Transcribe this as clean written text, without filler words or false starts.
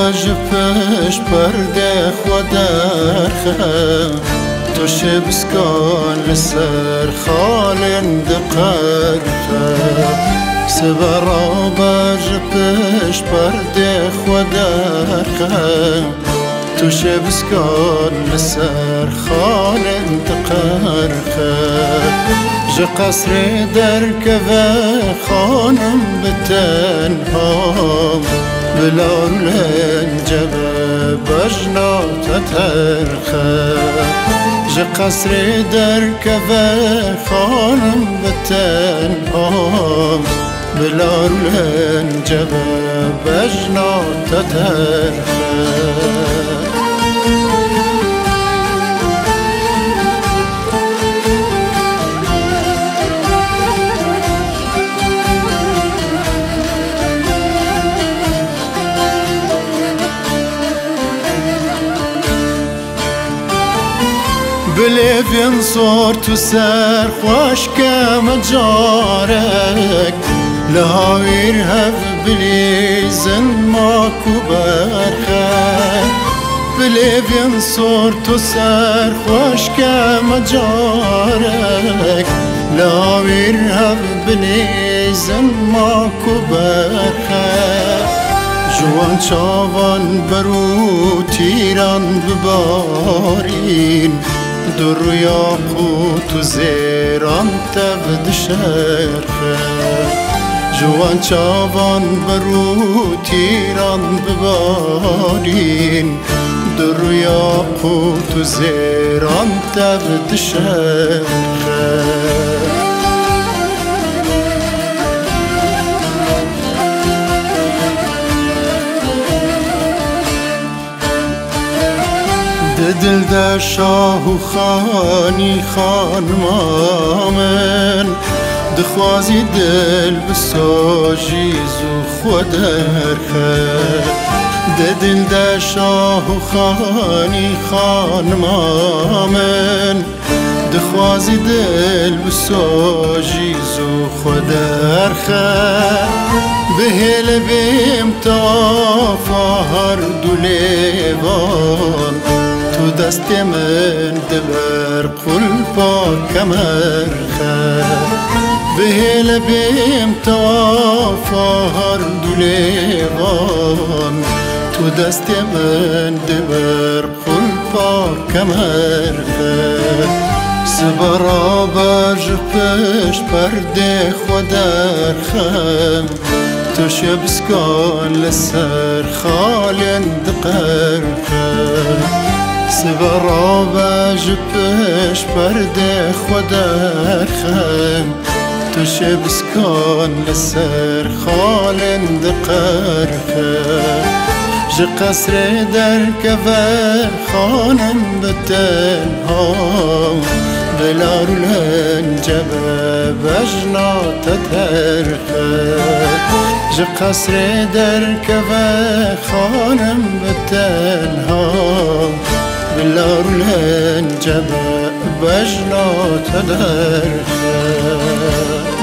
جپش پرده خودرخه تو شبسکان لسر خالند قرفه سبرا جپش پرده خودرخه تو شبسکان لسر خالند قرخه جا قصر درکوه خانم بتنهام بلال لنجبه بجنات ترخه جا قصر درکوه خانم بتنهام بلال لنجبه بجنات ترخه بليفين صورت وسار خوش كمجارك لهاوير هف بليزن ماكو برخك بليفين صورت وسار خوش كمجارك لهاوير هف بليزن ماكو برخك جوان شاوان برو تيران ببارين در یاقوت و زیران تبد شرخه جوان چاوان برو تیران ببارین در یاقوت و زیران تبد شرخه دل ده شاه و خانی خانمامن دخوازی دل بساجیز و خودرخه دل ده شاه و خانی خانمامن دخوازی دل بساجیز و خودرخه بهل بیم تافا هر دولیوان تو دست من دبر قلبا کمرخه بهل بیم توافا هر دولیوان تو دست من دبر قلبا کمرخه سبرا برجپش پرده خودرخه تو شبسکان لسر خالند قرخه سبرا جپش پرده خودرخه تو شبسکان لسر خالند قرخه جا قصر درکوه خانم بتنهام بلال لنجبه بجنات ترخه جا قصر درکوه خانم بتنهام بلال لنجبه بجنات ترخه